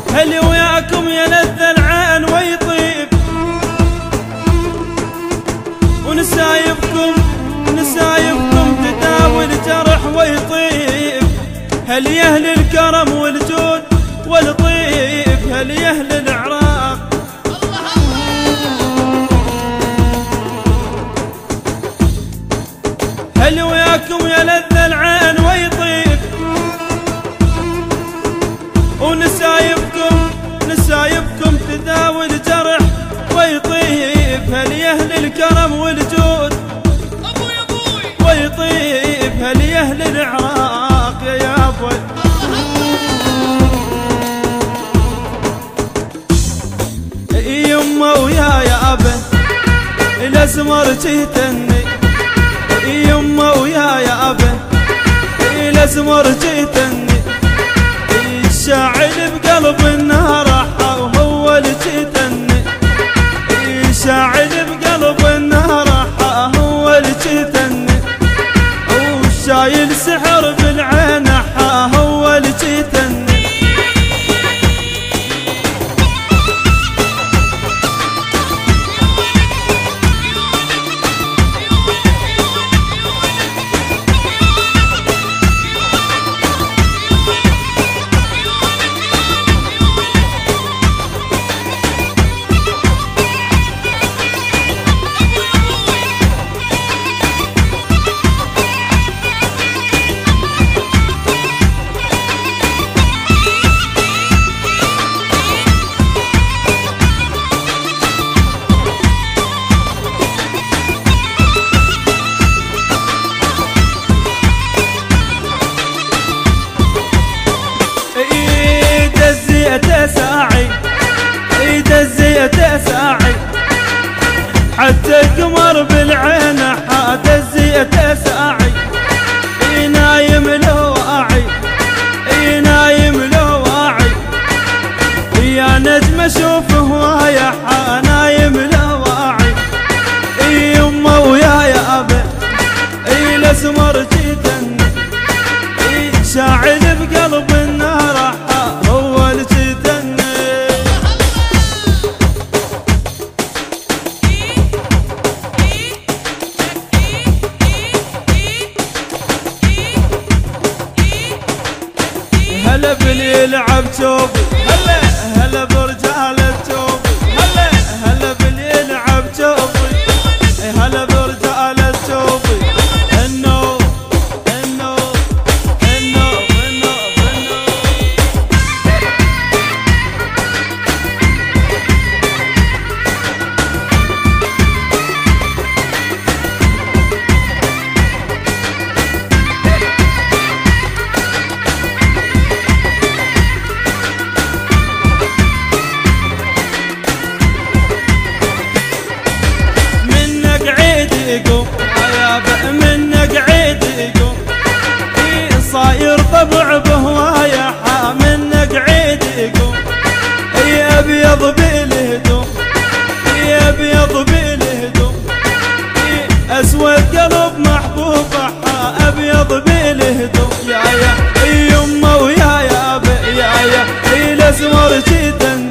هل وياكم يلذ العين ويطيب، ونسايبكم تداوي الجرح ويطيب. هل يا اهل الكرم والجود والطيب، هل يا اهل العراق. هل وياكم يلذ العين ويطيب، ونسايبكم تداوي الجرح ويطيب. هل يا اهل الكرم والجود ويطيب، هل يا اهل العراق يا ابوي. يمه ويا ابا الاسمر جيتني، يمه ويا ابا الاسمر جيتني. الشاعل بقلب النهر وهو اللي جيتني، الشاعل بقلب النهر هو اللي جيتني. وشايل سحر بالعين هو اللي جيتني. ساعي حتى القمر بالعين حات الزيت ساعي. نايم لو واعي، نايم لو واعي. يا نجم اشوف هوايا نايم لو واعي. يمه ويا ابا الاسمر جيتني، شاعل بقلب النهر هو اللي جيتني. هلا باللي يلعب توبي، هلا برجال التوبي، هلا باللي يلعب توبي، هلا برجال التوبي. النوب النوب النوب النوب النوب. منك عيد يقوم صاير طبع بهوايا منك عيد يقوم. يا ابيض بالهدوم، يا ابيض بالهدوم. اسود قلب محبوبه ابيض بالهدوم. يا يمه ويا ابا يا الاسمر جيتني،